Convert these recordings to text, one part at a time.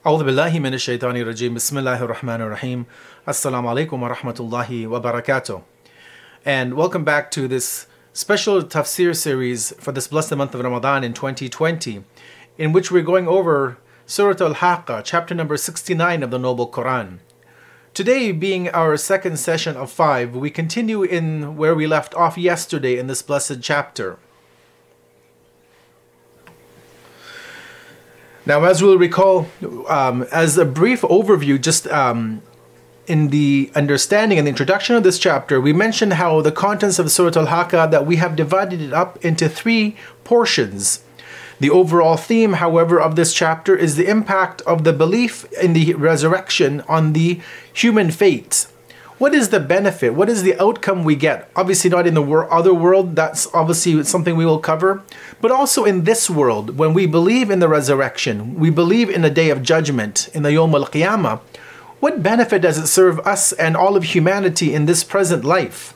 أعوذ بالله من الشيطان الرجيم بسم الله الرحمن الرحيم Assalamu alaikum wa rahmatullahi wa barakatuh. And welcome back to this special tafsir series for this blessed month of Ramadan in 2020, in which we're going over Surah Al-Haqqa, chapter number 69 of the Noble Quran. Today being our second session of 5, we continue in where we left off yesterday in this blessed chapter. Now, as we'll recall, as a brief overview, just in the understanding and the introduction of this chapter, we mentioned how the contents of Surah Al-Haqqa, that we have divided it up into 3 portions. The overall theme, however, of this chapter is the impact of the belief in the resurrection on the human fate. What is the benefit? What is the outcome we get? Obviously not in the other world, that's obviously something we will cover, but also in this world, when we believe in the resurrection, we believe in the day of judgment, in the Yawm al-Qiyamah, what benefit does it serve us and all of humanity in this present life?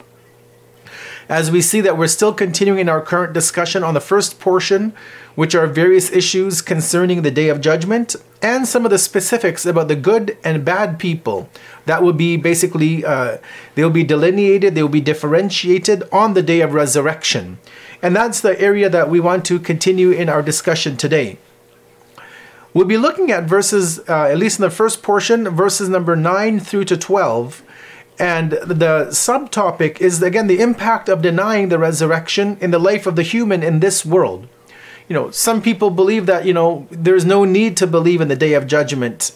As we see that we're still continuing in our current discussion on the first portion, which are various issues concerning the Day of Judgment, and some of the specifics about the good and bad people. That will be basically, they'll be delineated, they'll be differentiated on the Day of Resurrection. And that's the area that we want to continue in our discussion today. We'll be looking at verses, at least in the first portion, verses number 9 through to 12. And the subtopic is, again, the impact of denying the resurrection in the life of the human in this world. You know, some people believe that, there's no need to believe in the Day of Judgment.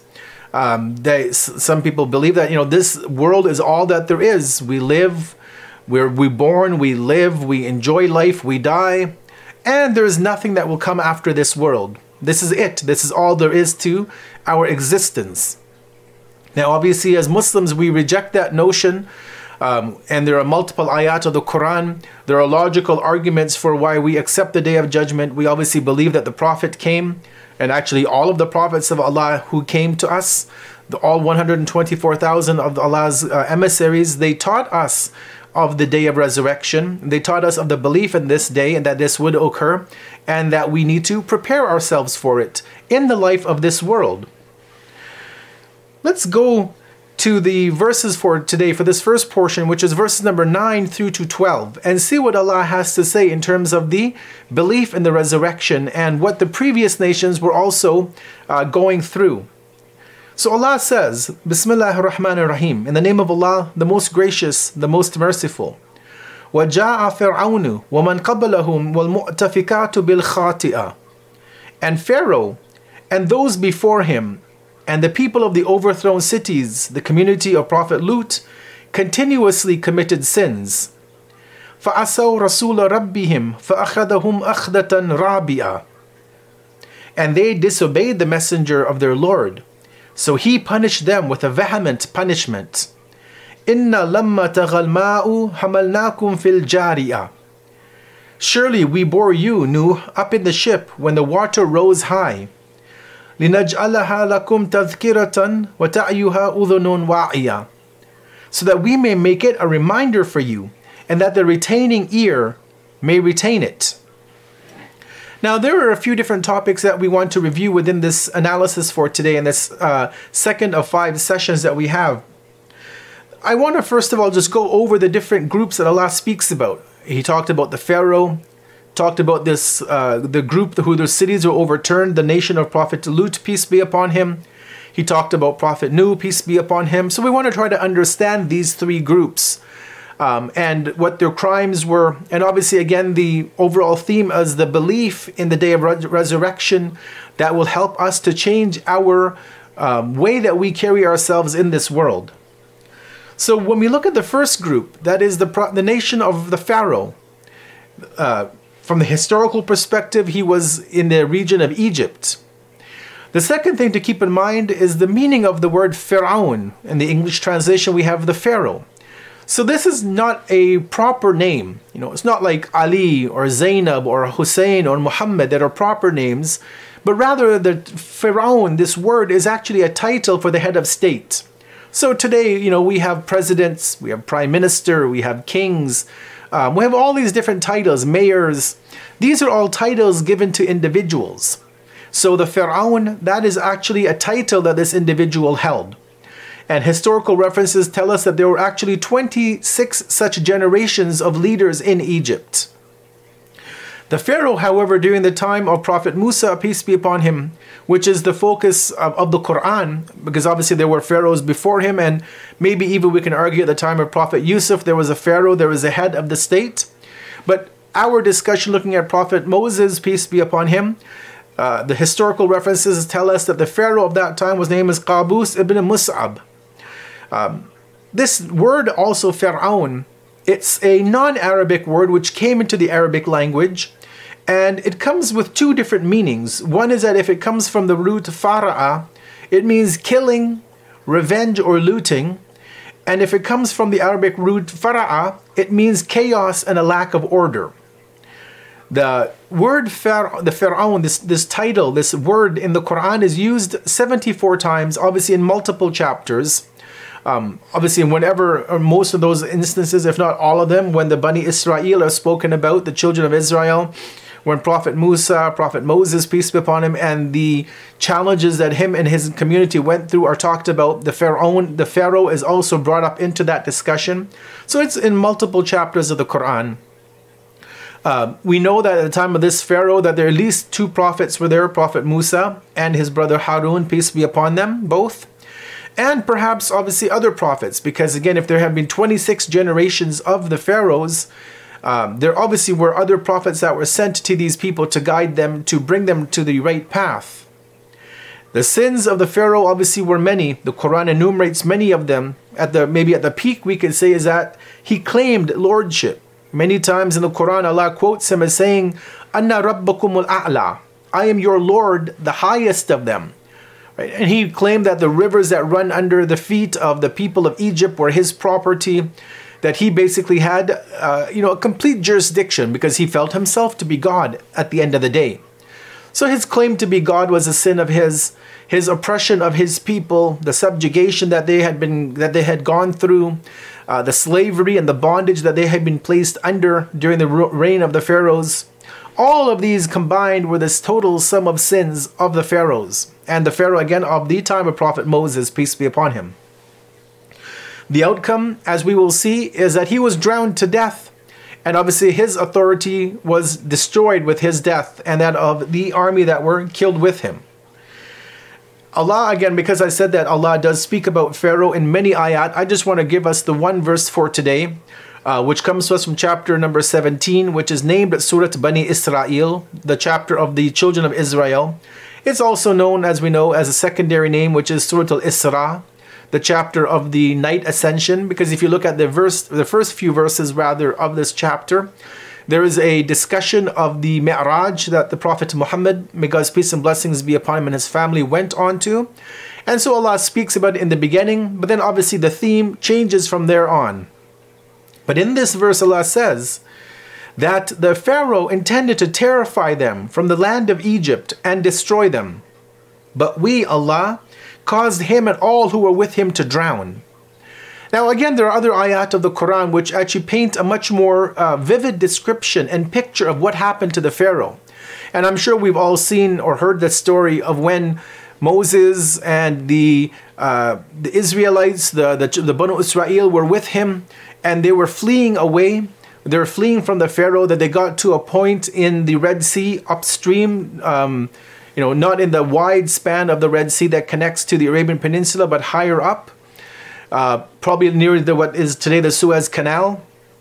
Some people believe that, this world is all that there is. We live, we're born, we live, we enjoy life, we die, and there is nothing that will come after this world. This is it. This is all there is to our existence. Now, obviously, as Muslims, we reject that notion, and there are multiple ayat of the Quran. There are logical arguments for why we accept the Day of Judgment. We obviously believe that the Prophet came, and actually all of the Prophets of Allah who came to us, all 124,000 of Allah's emissaries, they taught us of the Day of Resurrection. They taught us of the belief in this day and that this would occur, and that we need to prepare ourselves for it in the life of this world. Let's go to the verses for today, for this first portion, which is verses number 9 through to 12, and see what Allah has to say in terms of the belief in the resurrection and what the previous nations were also going through. So Allah says, Bismillah ar-Rahman ar-Rahim, in the name of Allah, the most gracious, the most merciful. وَجَاءَ فِرْعَوْنُ وَمَنْ قَبْلَهُمْ وَالْمُؤْتَفِكَاتُ بِالْخَاطِئَةِ. And Pharaoh and those before him, and the people of the overthrown cities, the community of Prophet Lut, continuously committed sins. فَأَسَوْا رَسُولَ رَبِّهِمْ فَأَخَذَهُمْ أَخْذَةً رَابِيَةً. And they disobeyed the messenger of their Lord, so he punished them with a vehement punishment. إِنَّ لَمَّا تَغَى الْمَاءُ حَمَلْنَاكُمْ فِي الْجَارِيَةِ. Surely we bore you, Nuh, up in the ship when the water rose high. لِنَجْعَلَهَا لَكُمْ تَذْكِرَةً وَتَعْيُهَا أُذُنٌ وَاعِيَةً. So that we may make it a reminder for you, and that the retaining ear may retain it. Now, there are a few different topics that we want to review within this analysis for today in this second of 5 sessions that we have. I want to first of all just go over the different groups that Allah speaks about. He talked about the Pharaoh, talked about this the group who their cities were overturned, the nation of Prophet Lut, peace be upon him. He talked about Prophet Nuh, peace be upon him. So we want to try to understand these 3 groups and what their crimes were. And obviously, again, the overall theme is the belief in the day of resurrection that will help us to change our way that we carry ourselves in this world. So when we look at the first group, that is the nation of the Pharaoh, from the historical perspective, he was in the region of Egypt. The second thing to keep in mind is the meaning of the word Fir'aun. In the English translation, we have the Pharaoh. So this is not a proper name. It's not like Ali or Zainab or Hussein or Muhammad that are proper names, but rather the Fir'aun, this word, is actually a title for the head of state. So today, we have presidents, we have prime minister, we have kings, we have all these different titles, mayors. These are all titles given to individuals. So the Fir'aun, that is actually a title that this individual held. And historical references tell us that there were actually 26 such generations of leaders in Egypt. The Pharaoh, however, during the time of Prophet Musa, peace be upon him, which is the focus of the Quran, because obviously there were pharaohs before him, and maybe even we can argue at the time of Prophet Yusuf, there was a pharaoh, there was a head of the state. But our discussion looking at Prophet Moses, peace be upon him, the historical references tell us that the pharaoh of that time was named as Qabus ibn Mus'ab. This word also, Fir'aun, it's a non-Arabic word which came into the Arabic language, and it comes with two different meanings. One is that if it comes from the root fara'a, it means killing, revenge, or looting. And if it comes from the Arabic root fara'a, it means chaos and a lack of order. The word the Fir'aun, this title, this word in the Quran is used 74 times, obviously in multiple chapters. Obviously, whenever, or most of those instances, if not all of them, when the Bani Israel are spoken about, the children of Israel, when Prophet Musa, Prophet Moses, peace be upon him, and the challenges that him and his community went through are talked about, the Pharaoh is also brought up into that discussion. So it's in multiple chapters of the Quran. We know that at the time of this Pharaoh that there are at least two prophets were there, Prophet Musa and his brother Harun, peace be upon them, both. And perhaps obviously other prophets, because again, if there have been 26 generations of the pharaohs, there obviously were other prophets that were sent to these people to guide them, to bring them to the right path. The sins of the pharaoh obviously were many. The Quran enumerates many of them. Maybe at the peak we could say is that he claimed lordship. Many times in the Quran Allah quotes him as saying, "Anna rabbakumul a'la," I am your Lord, the highest of them. Right? And he claimed that the rivers that run under the feet of the people of Egypt were his property, that he basically had a complete jurisdiction because he felt himself to be God at the end of the day. So his claim to be God was a sin of his oppression of his people, the subjugation that they had gone through, the slavery and the bondage that they had been placed under during the reign of the pharaohs. All of these combined were this total sum of sins of the pharaohs, and the pharaoh again of the time of Prophet Moses, peace be upon him. The outcome, as we will see, is that he was drowned to death, and obviously his authority was destroyed with his death and that of the army that were killed with him. Allah, again, because I said that Allah does speak about Pharaoh in many ayat, I just want to give us the one verse for today, which comes to us from chapter number 17, which is named Surah Bani Israel, the chapter of the children of Israel. It's also known, as we know, as a secondary name, which is Surah Al-Isra, the chapter of the night ascension, because if you look at the first few verses of this chapter, there is a discussion of the Mi'raj that the Prophet Muhammad, may God's peace and blessings be upon him and his family, went on to. And so Allah speaks about it in the beginning, but then obviously the theme changes from there on. But in this verse Allah says that the Pharaoh intended to terrify them from the land of Egypt and destroy them. But we, Allah, caused him and all who were with him to drown. Now again, there are other ayat of the Quran which actually paint a much more vivid description and picture of what happened to the Pharaoh. And I'm sure we've all seen or heard the story of when Moses and the Israelites, the Banu Israel, were with him, and they were fleeing away. They were fleeing from the Pharaoh, that they got to a point in the Red Sea upstream, not in the wide span of the Red Sea that connects to the Arabian Peninsula, but higher up, probably near what is today the Suez Canal.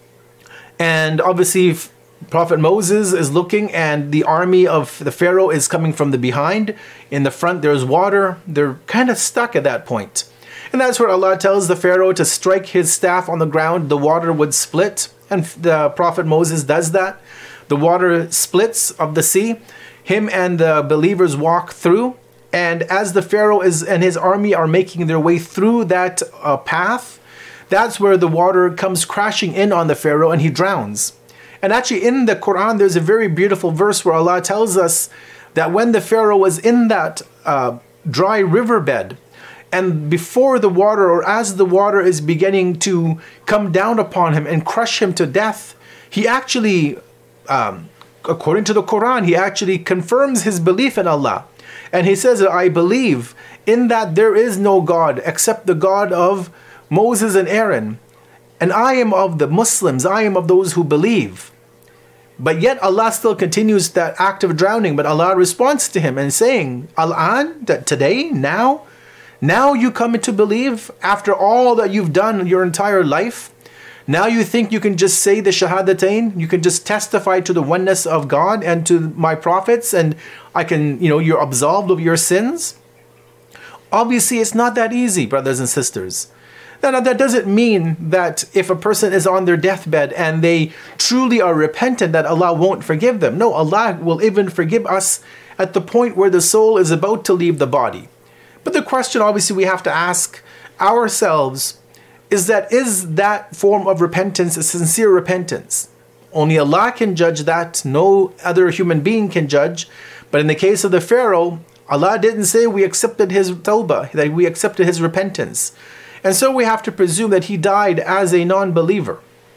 And obviously Prophet Moses is looking, and the army of the Pharaoh is coming from the behind. In the front there's water. They're kind of stuck at that point. And that's where Allah tells the Pharaoh to strike his staff on the ground. The water would split. And the Prophet Moses does that. The water splits of the sea. Him and the believers walk through. And as the Pharaoh and his army are making their way through that path, that's where the water comes crashing in on the Pharaoh and he drowns. And actually in the Quran, there's a very beautiful verse where Allah tells us that when the Pharaoh was in that dry riverbed, and before the water, or as the water is beginning to come down upon him and crush him to death, he actually, according to the Quran, he actually confirms his belief in Allah. And he says, I believe in that there is no God except the God of Moses and Aaron. And I am of the Muslims. I am of those who believe. But yet Allah still continues that act of drowning. But Allah responds to him and saying, Al-an, that today, now you come to believe after all that you've done your entire life. Now you think you can just say the Shahadatain, you can just testify to the oneness of God and to my prophets, and I can, you're absolved of your sins. Obviously, it's not that easy, brothers and sisters. Now, that doesn't mean that if a person is on their deathbed and they truly are repentant, that Allah won't forgive them. No, Allah will even forgive us at the point where the soul is about to leave the body. But the question obviously we have to ask ourselves is that form of repentance a sincere repentance? Only Allah can judge that. No other human being can judge. But in the case of the Pharaoh, Allah didn't say we accepted his tawbah, that we accepted his repentance. And so we have to presume that he died as a non-believer.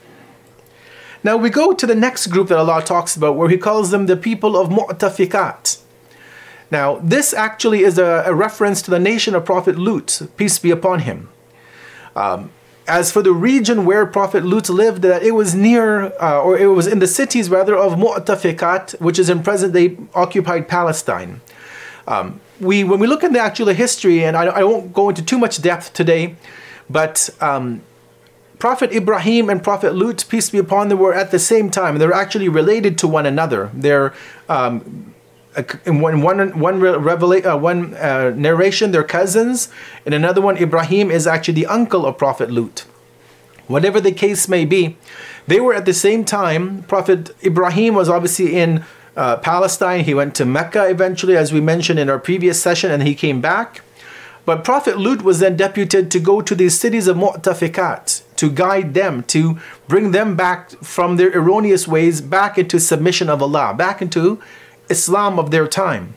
Now we go to the next group that Allah talks about, where he calls them the people of Mu'tafikat. Now this actually is a reference to the nation of Prophet Lut, peace be upon him. As for the region where Prophet Lut lived, that it was near, or it was in the cities rather, of Mu'tafikat, which is in present-day occupied Palestine. When we look at the actual history, and I won't go into too much depth today, but Prophet Ibrahim and Prophet Lut, peace be upon them, were at the same time. They're actually related to one another. They're in one narration, they're cousins. In another one, Ibrahim is actually the uncle of Prophet Lut. Whatever the case may be, they were at the same time. Prophet Ibrahim was obviously in Palestine. He went to Mecca eventually, as we mentioned in our previous session, and he came back. But Prophet Lut was then deputed to go to these cities of Mu'tafikat, to guide them, to bring them back from their erroneous ways, back into submission of Allah, back into Islam of their time.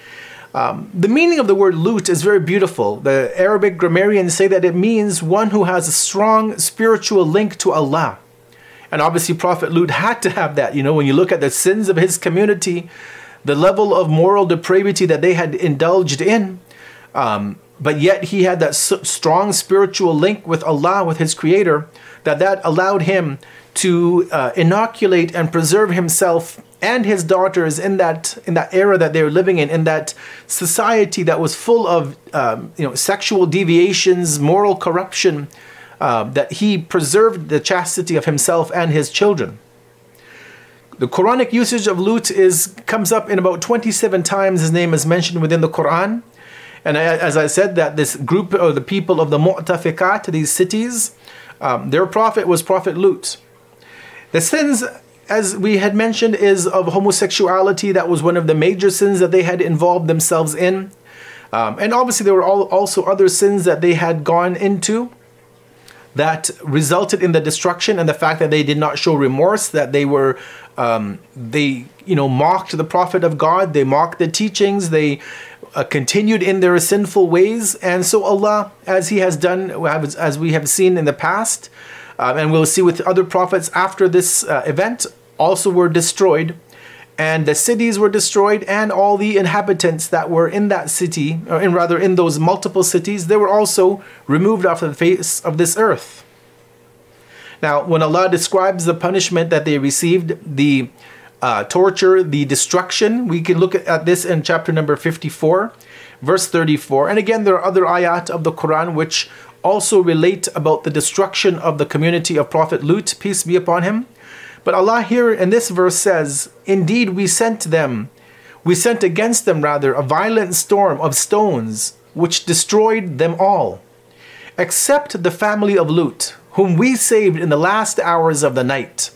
The meaning of the word Lut is very beautiful. The Arabic grammarians say that it means one who has a strong spiritual link to Allah. And obviously Prophet Lut had to have that. When you look at the sins of his community, the level of moral depravity that they had indulged in, but yet he had that strong spiritual link with Allah, with his creator, that allowed him to inoculate and preserve himself and his daughters in that era that they were living in that society that was full of sexual deviations, moral corruption, that he preserved the chastity of himself and his children. The Quranic usage of Lut comes up in about 27 times. His name is mentioned within the Quran. And as I said, that this group, or the people of the Mu'tafikat, these cities, their prophet was Prophet Lut. The sins, as we had mentioned, is of homosexuality. That was one of the major sins that they had involved themselves in. And obviously there were also other sins that they had gone into that resulted in the destruction, and the fact that they did not show remorse, that they were, mocked the Prophet of God, they mocked the teachings, they continued in their sinful ways. And so Allah, as he has done, as we have seen in the past, and we'll see with other prophets after this event, also were destroyed. And the cities were destroyed, and all the inhabitants that were in that city, or in those multiple cities, they were also removed off the face of this earth. Now, when Allah describes the punishment that they received, the torture, the destruction, we can look at this in chapter number 54, verse 34. And again, there are other ayat of the Quran which also relate about the destruction of the community of Prophet Lut, peace be upon him. But Allah here in this verse says, indeed we sent against them a violent storm of stones, which destroyed them all, except the family of Lut, whom we saved in the last hours of the night.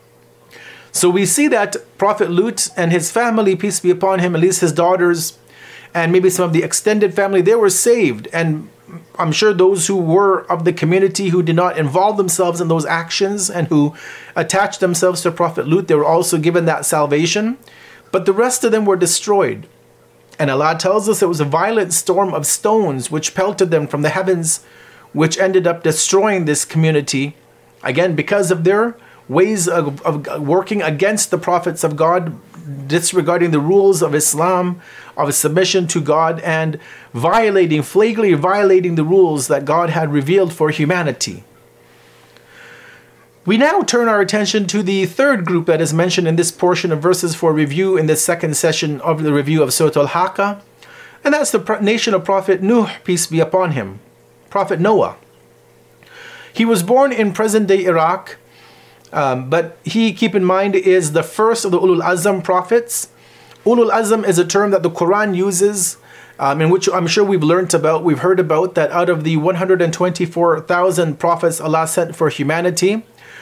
So we see that Prophet Lut and his family, peace be upon him, at least his daughters, and maybe some of the extended family, they were saved. And I'm sure those who were of the community who did not involve themselves in those actions and who attached themselves to Prophet Lut, they were also given that salvation. But the rest of them were destroyed. And Allah tells us it was a violent storm of stones which pelted them from the heavens, which ended up destroying this community, again, because of their ways of working against the prophets of God, disregarding the rules of Islam, of submission to God, and flagrantly violating the rules that God had revealed for humanity. We now turn our attention to the third group that is mentioned in this portion of verses for review in this second session of the review of Surah Al-Haqqah, and that's the nation of Prophet Nuh, peace be upon him, Prophet Noah. He was born in present-day Iraq, but he, keep in mind, is the first of the Ulul Azm prophets. Ulul Azm is a term that the Quran uses, in which I'm sure we've heard about, that out of the 124,000 prophets Allah sent for humanity,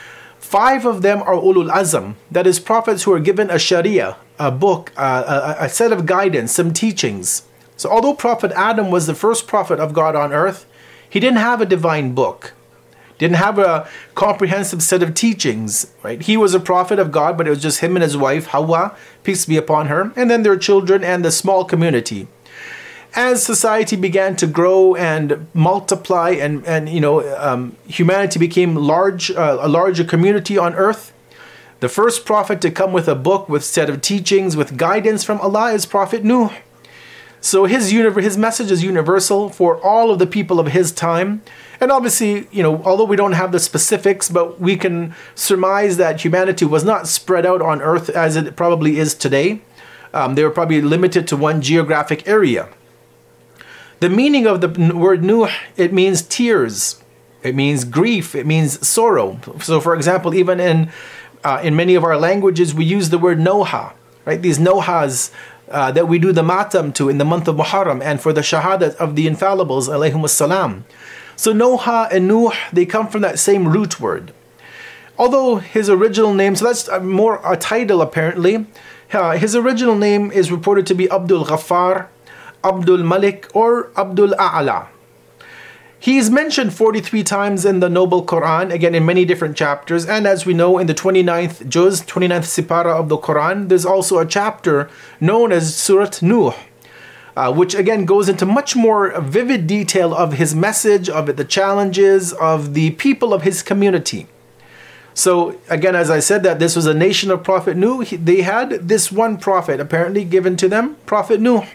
5 of them are Ulul Azm, that is, prophets who are given a Sharia, a book, a set of guidance, some teachings. So although Prophet Adam was the first prophet of God on earth, he didn't have a divine book, didn't have a comprehensive set of teachings, right? He was a prophet of God, but it was just him and his wife, Hawa, peace be upon her, and then their children and the small community. As society began to grow and multiply, and humanity became a larger community on earth, the first prophet to come with a book, with set of teachings, with guidance from Allah is Prophet Nuh. So his message is universal for all of the people of his time. And obviously, although we don't have the specifics, but we can surmise that humanity was not spread out on earth as it probably is today. They were probably limited to one geographic area. The meaning of the word Nuh, it means tears, it means grief, it means sorrow. So for example, even in many of our languages, we use the word Noha, right? These Nohas that we do the matam to in the month of Muharram, and for the shahadat of the infallibles, alayhum salam. So Noha and Nuh, they come from that same root word. Although his original name, so that's more a title apparently, his original name is reported to be Abdul Ghaffar, Abdul Malik, or Abdul A'la. He is mentioned 43 times in the Noble Quran, again in many different chapters, and as we know in the 29th Juz, 29th Sipara of the Quran, there's also a chapter known as Surah Nuh, which again goes into much more vivid detail of his message, of the challenges of the people of his community. So again, as I said, that this was a nation of Prophet Nuh, they had this one prophet apparently given to them, Prophet Nuh.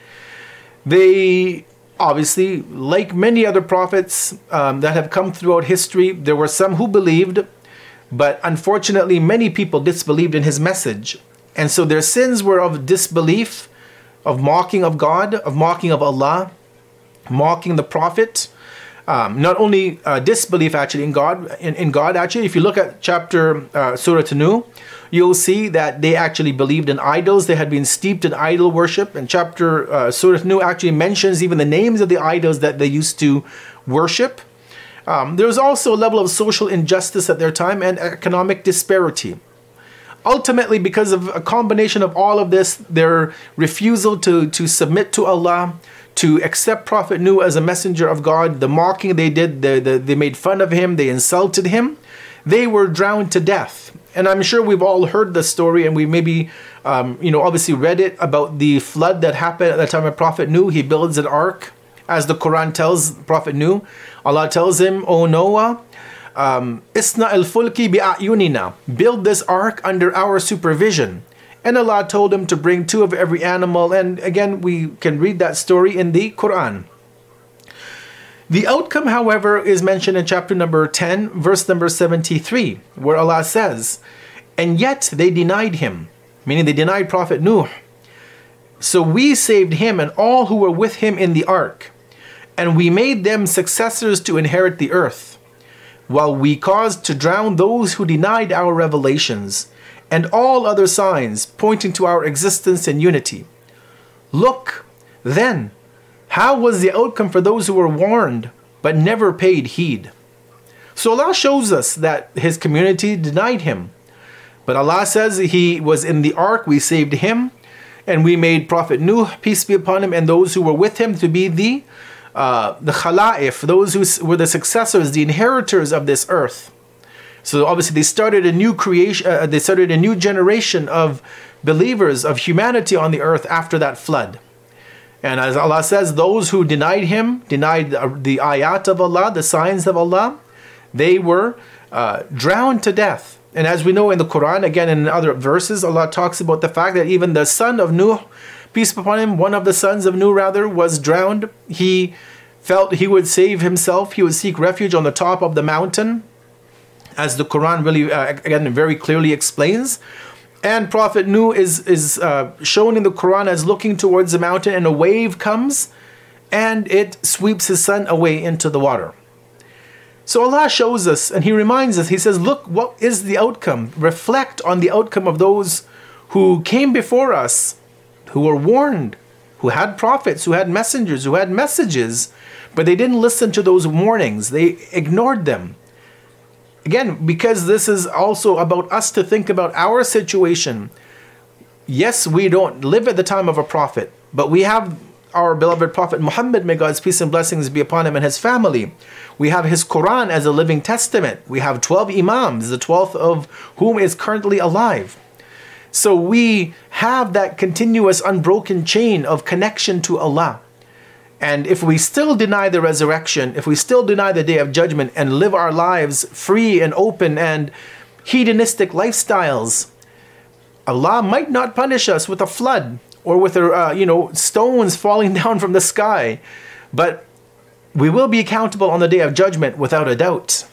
They obviously, like many other prophets that have come throughout history, there were some who believed, but unfortunately many people disbelieved in his message. And so their sins were of disbelief, of mocking of God, of mocking of Allah, mocking the prophet. Not only disbelief actually in God actually. If you look at chapter Surah Nuh, you'll see that they actually believed in idols. They had been steeped in idol worship. And chapter Surah Nuh actually mentions even the names of the idols that they used to worship. There was also a level of social injustice at their time and economic disparity. Ultimately, because of a combination of all of this, their refusal to submit to Allah, to accept Prophet Nuh as a messenger of God, the mocking they did, they made fun of him, they insulted him, they were drowned to death. And I'm sure we've all heard the story, and we maybe, obviously read it about the flood that happened at the time of Prophet Nuh. He builds an ark, as the Quran tells Prophet Nuh. Allah tells him, "O Noah, Isna al-fulki bi'ayunina, build this ark under our supervision." And Allah told him to bring 2 of every animal. And again, we can read that story in the Quran. The outcome, however, is mentioned in chapter number 10, verse number 73, where Allah says, "And yet they denied him," meaning they denied Prophet Nuh. "So we saved him and all who were with him in the ark, and we made them successors to inherit the earth, while we caused to drown those who denied our revelations, and all other signs pointing to our existence and unity. Look, then, how was the outcome for those who were warned, but never paid heed?" So Allah shows us that his community denied him. But Allah says he was in the ark, we saved him, and we made Prophet Nuh, peace be upon him, and those who were with him to be the khala'if, those who were the successors, the inheritors of this earth. So obviously they started a new creation, they started a new generation of believers, of humanity on the earth after that flood. And as Allah says, those who denied him, denied the ayat of Allah, the signs of Allah, they were drowned to death. And as we know in the Quran, again in other verses, Allah talks about the fact that even the son of Nuh, peace be upon him, one of the sons of Nuh rather, was drowned. He felt he would save himself. He would seek refuge on the top of the mountain, as the Quran really, again, very clearly explains. And Prophet Nuh is shown in the Quran as looking towards the mountain, and a wave comes and it sweeps his son away into the water. So Allah shows us and He reminds us, He says, look, what is the outcome? Reflect on the outcome of those who came before us, who were warned, who had prophets, who had messengers, who had messages, but they didn't listen to those warnings. They ignored them. Again, because this is also about us to think about our situation. Yes, we don't live at the time of a prophet, but we have our beloved Prophet Muhammad, may God's peace and blessings be upon him and his family. We have his Quran as a living testament. We have 12 Imams, the 12th of whom is currently alive. So we have that continuous unbroken chain of connection to Allah. And if we still deny the resurrection, if we still deny the day of judgment and live our lives free and open and hedonistic lifestyles, Allah might not punish us with a flood or with stones falling down from the sky, but we will be accountable on the day of judgment without a doubt.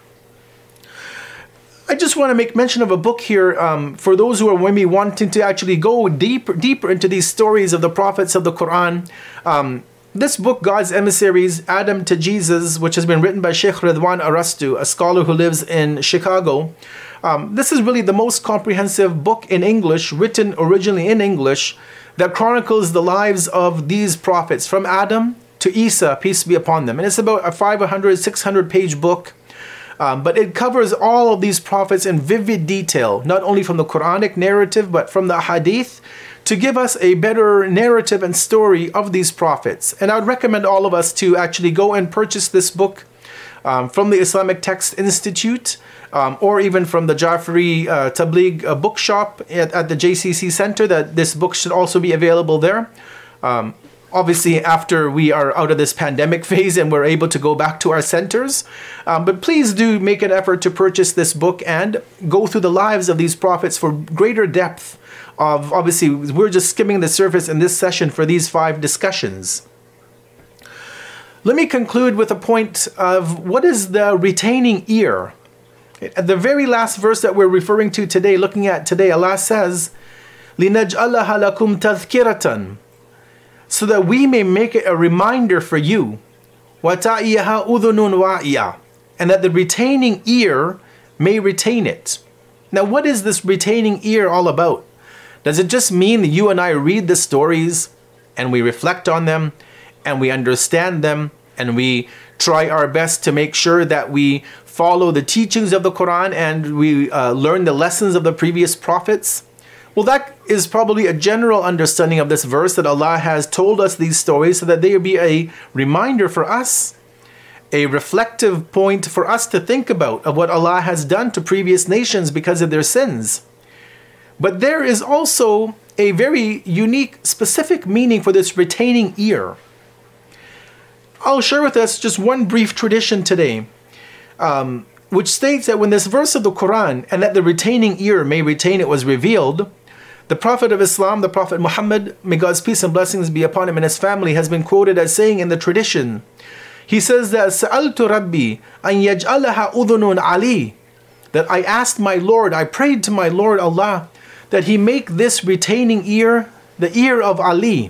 I just want to make mention of a book here for those who are maybe wanting to actually go deeper into these stories of the prophets of the Quran. This book, God's Emissaries, Adam to Jesus, which has been written by Sheikh Ridwan Arastu, a scholar who lives in Chicago. This is really the most comprehensive book in English, written originally in English, that chronicles the lives of these prophets from Adam to Isa, peace be upon them. And it's about a 500, 600 page book. But it covers all of these prophets in vivid detail, not only from the Quranic narrative, but from the hadith, to give us a better narrative and story of these prophets. And I would recommend all of us to actually go and purchase this book from the Islamic Text Institute, or even from the Jafri Tabligh bookshop at the JCC Center, that this book should also be available there. Obviously, after we are out of this pandemic phase and we're able to go back to our centers. But please do make an effort to purchase this book and go through the lives of these prophets for greater depth of, obviously, we're just skimming the surface in this session for these 5 discussions. Let me conclude with a point of what is the retaining ear. At the very last verse that we're referring to today, looking at today, Allah says, لِنَجْعَلَهَا لَكُمْ تَذْكِرَةً, so that we may make it a reminder for you, وَتَعِيَهَا أُذُنٌ وَعِيَةٌ, and that the retaining ear may retain it. Now, what is this retaining ear all about? Does it just mean that you and I read the stories and we reflect on them and we understand them and we try our best to make sure that we follow the teachings of the Quran and we learn the lessons of the previous prophets? Well, that is probably a general understanding of this verse, that Allah has told us these stories so that they will be a reminder for us, a reflective point for us to think about of what Allah has done to previous nations because of their sins. But there is also a very unique, specific meaning for this retaining ear. I'll share with us just one brief tradition today, which states that when this verse of the Quran, and that the retaining ear may retain it, was revealed, the Prophet of Islam, the Prophet Muhammad, may God's peace and blessings be upon him and his family, has been quoted as saying in the tradition, he says that سَأَلْتُ رَبِّي أَنْ يَجْعَلَهَا أُذُنٌ عَلِي, that I asked my Lord, I prayed to my Lord Allah, that He make this retaining ear the ear of Ali.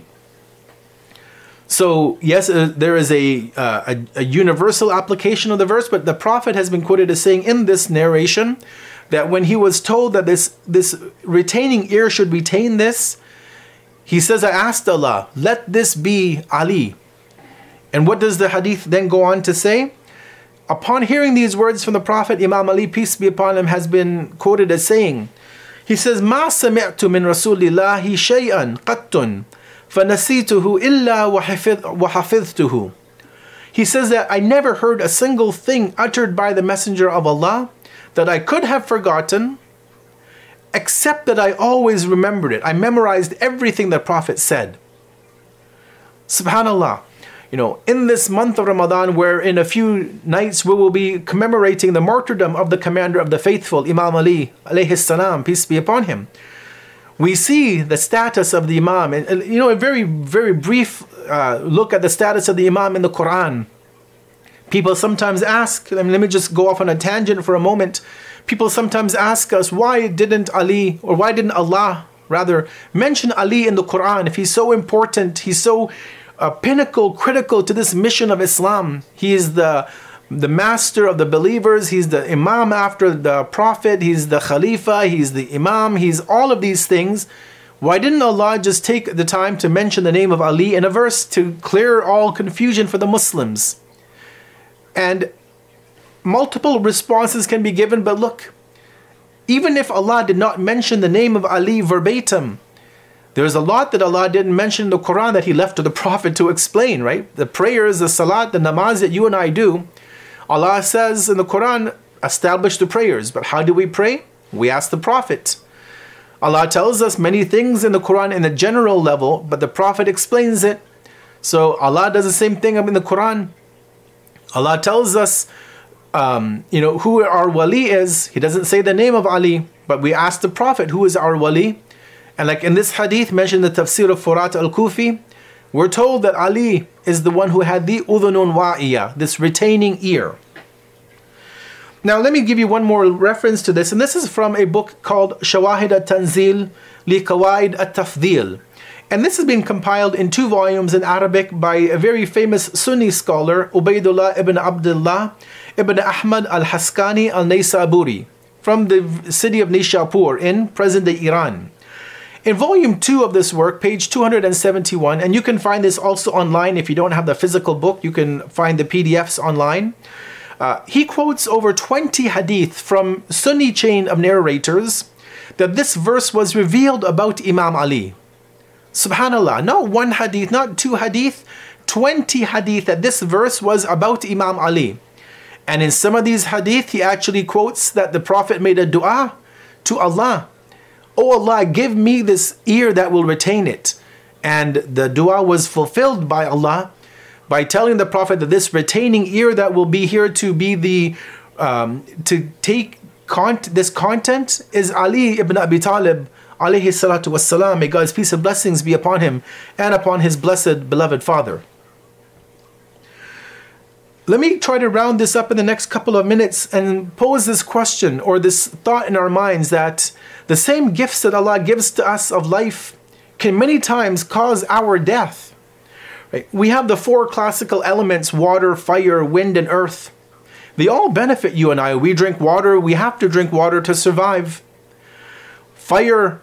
So yes, there is a universal application of the verse, but the Prophet has been quoted as saying in this narration that when he was told that this retaining ear should retain this, he says, I asked Allah, let this be Ali. And what does the hadith then go on to say? Upon hearing these words from the Prophet, Imam Ali, peace be upon him, has been quoted as saying, he says, مَا سَمِعْتُ مِنْ رَسُولِ اللَّهِ شَيْئًا قَطٌّ فَنَسِيتُهُ إِلَّا وَحَفِظْتُهُ. He says that I never heard a single thing uttered by the Messenger of Allah that I could have forgotten, except that I always remembered it. I memorized everything the Prophet said. Subhanallah. in this month of Ramadan, where in a few nights we will be commemorating the martyrdom of the commander of the faithful, Imam Ali, alayhi salam, peace be upon him. We see the status of the Imam, and a very, very brief look at the status of the Imam in the Quran. People sometimes ask, let me just go off on a tangent for a moment. People sometimes ask us, why didn't Allah rather mention Ali in the Quran if he's so important, he's so pinnacle, critical to this mission of Islam. He is the master of the believers, he's the Imam after the Prophet, he's the Khalifa, he's the Imam, he's all of these things. Why didn't Allah just take the time to mention the name of Ali in a verse to clear all confusion for the Muslims? And multiple responses can be given, but look, even if Allah did not mention the name of Ali verbatim, there's a lot that Allah didn't mention in the Quran that He left to the Prophet to explain, right? The prayers, the salat, the namaz that you and I do, Allah says in the Quran, establish the prayers. But how do we pray? We ask the Prophet. Allah tells us many things in the Quran in a general level, but the Prophet explains it. So Allah does the same thing in the Quran. Allah tells us, who our wali is. He doesn't say the name of Ali, but we ask the Prophet, who is our wali? And like in this hadith mentioned in the tafsir of Furat al-Kufi, we're told that Ali is the one who had the udhunun wa'iyah, this retaining ear. Now let me give you one more reference to this, and this is from a book called Shawahid al-Tanzil li Qawaid al-Tafdil. And this has been compiled in 2 volumes in Arabic by a very famous Sunni scholar, Ubaidullah ibn Abdullah ibn Ahmad al-Haskani al-Naysaburi, from the city of Nishapur in present-day Iran. In volume 2 of this work, page 271, and you can find this also online if you don't have the physical book, you can find the PDFs online. He quotes over 20 hadith from Sunni chain of narrators that this verse was revealed about Imam Ali. Subhanallah, not 1 hadith, not 2 hadith, 20 hadith that this verse was about Imam Ali. And in some of these hadith, he actually quotes that the Prophet made a dua to Allah. Oh Allah, give me this ear that will retain it. And the dua was fulfilled by Allah by telling the Prophet that this retaining ear that will be here to be to take this content is Ali ibn Abi Talib, alayhi salatu wassalam. May God's peace and blessings be upon him and upon his blessed beloved father. Let me try to round this up in the next couple of minutes and pose this question or this thought in our minds that the same gifts that Allah gives to us of life can many times cause our death. Right? We have the 4 classical elements, water, fire, wind, and earth. They all benefit you and I. We drink water. We have to drink water to survive. Fire,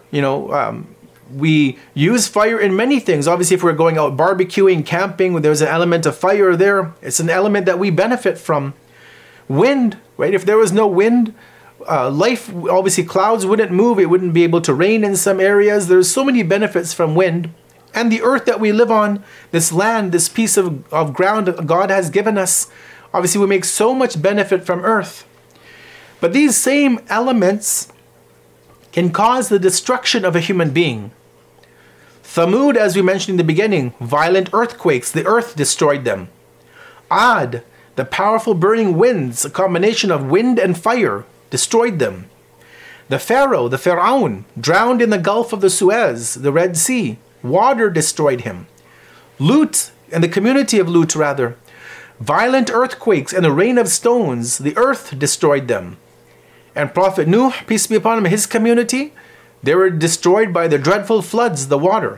we use fire in many things. Obviously, if we're going out barbecuing, camping, there's an element of fire there. It's an element that we benefit from. Wind, right? If there was no wind, life, obviously clouds wouldn't move. It wouldn't be able to rain in some areas. There's so many benefits from wind. And the earth that we live on, this land, this piece of ground God has given us, obviously we make so much benefit from earth. But these same elements can cause the destruction of a human being. Thamud, as we mentioned in the beginning, violent earthquakes, the earth destroyed them. Ad, the powerful burning winds, a combination of wind and fire, destroyed them. The Pharaoh, the Fir'aun, drowned in the Gulf of the Suez, the Red Sea. Water destroyed him. Lut, and the community of Lut rather, violent earthquakes and the rain of stones, the earth destroyed them. And Prophet Nuh, peace be upon him, his community, they were destroyed by the dreadful floods, the water.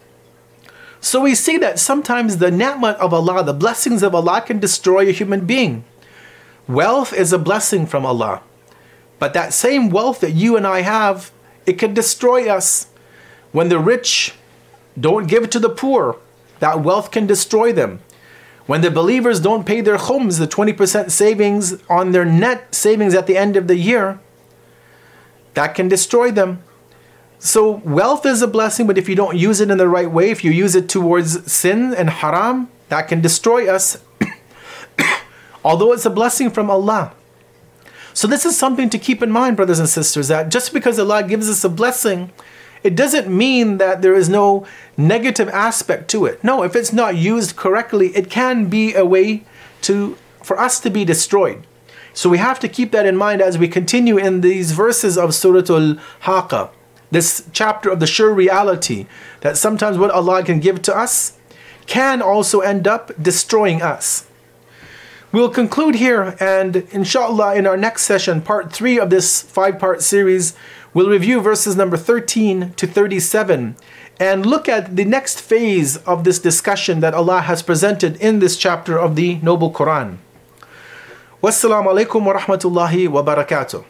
So we see that sometimes the ni'mat of Allah, the blessings of Allah, can destroy a human being. Wealth is a blessing from Allah. But that same wealth that you and I have, it can destroy us. When the rich don't give to the poor, that wealth can destroy them. When the believers don't pay their khums, the 20% savings on their net savings at the end of the year, that can destroy them. So wealth is a blessing, but if you don't use it in the right way, if you use it towards sin and haram, that can destroy us. Although it's a blessing from Allah. So this is something to keep in mind, brothers and sisters, that just because Allah gives us a blessing, it doesn't mean that there is no negative aspect to it. No, if it's not used correctly, it can be a way for us to be destroyed. So we have to keep that in mind as we continue in these verses of Surah Al-Haqqa, this chapter of the sure reality that sometimes what Allah can give to us can also end up destroying us. We'll conclude here, and inshallah in our next session, part 3 of this 5-part series, we'll review verses number 13 to 37 and look at the next phase of this discussion that Allah has presented in this chapter of the Noble Quran. Wassalamu alaikum wa rahmatullahi wa barakatuh.